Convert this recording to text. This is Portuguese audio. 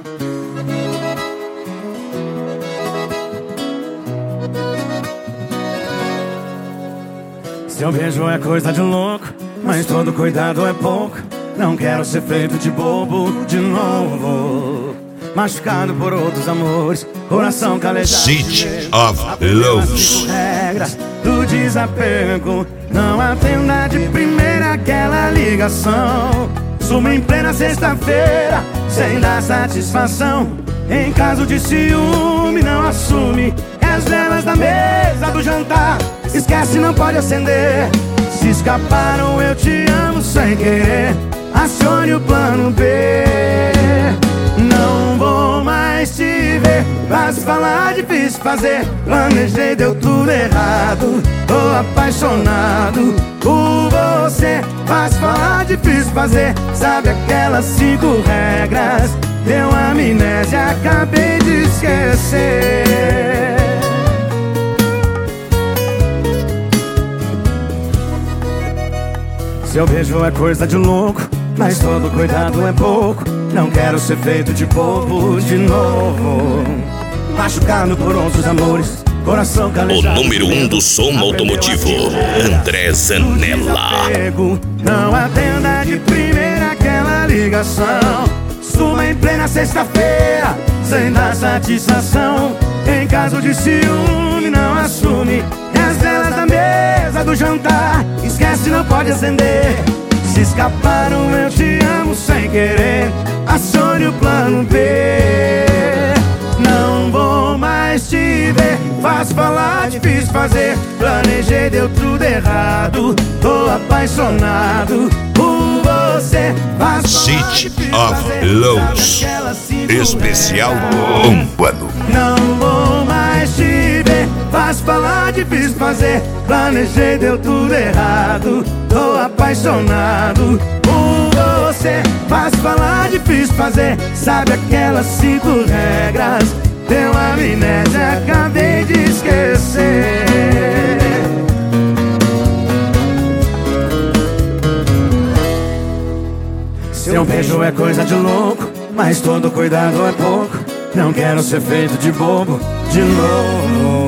Seu beijo é coisa de louco, mas todo cuidado é pouco. Não quero ser feito de bobo de novo. Machucado por outros amores, coração calejado. City of Lows. Regras do desapego. Não atenda de primeira aquela ligação. Suma em plena sexta-feira, sem dar satisfação. Em caso de ciúme, não assume. É as velas da mesa do jantar. Esquece, não pode acender. Se escaparam, eu te amo sem querer. Acione o plano B. Não vou mais te ver. Fácil falar, difícil fazer. Planejei, deu tudo errado. Tô apaixonado por você. Fácil falar, difícil fazer. Sabe aquelas 5 regras? Deu amnésia, acabei de esquecer. Seu beijo é coisa de louco, mas todo cuidado é pouco. Não quero ser feito de bobo de novo. Machucado por outros amores, coração calejado. O número 1 do som automotivo, André Zanella. Não atenda de primeira aquela ligação. Suma em plena sexta-feira, sem dar satisfação. Em caso de ciúme, não assume. É as velas da mesa do jantar. Esquece, não pode acender. Se escaparam, eu te amo sem querer. Acione o plano B. Não vou mais te ver. Fácil falar, difícil fazer. Planejei, deu tudo errado. Tô apaixonado por você. City of Lows, especial Pâmpano. Não vou mais te ver. Fácil falar, difícil fazer. Planejei, deu tudo errado. Tô apaixonado por você. Fácil falar, difícil fazer. Sabe aquelas 5 regras? Deu amnésia, acabei de esquecer. Seu beijo é coisa de louco, mas todo cuidado é pouco. Não quero ser feito de bobo de novo.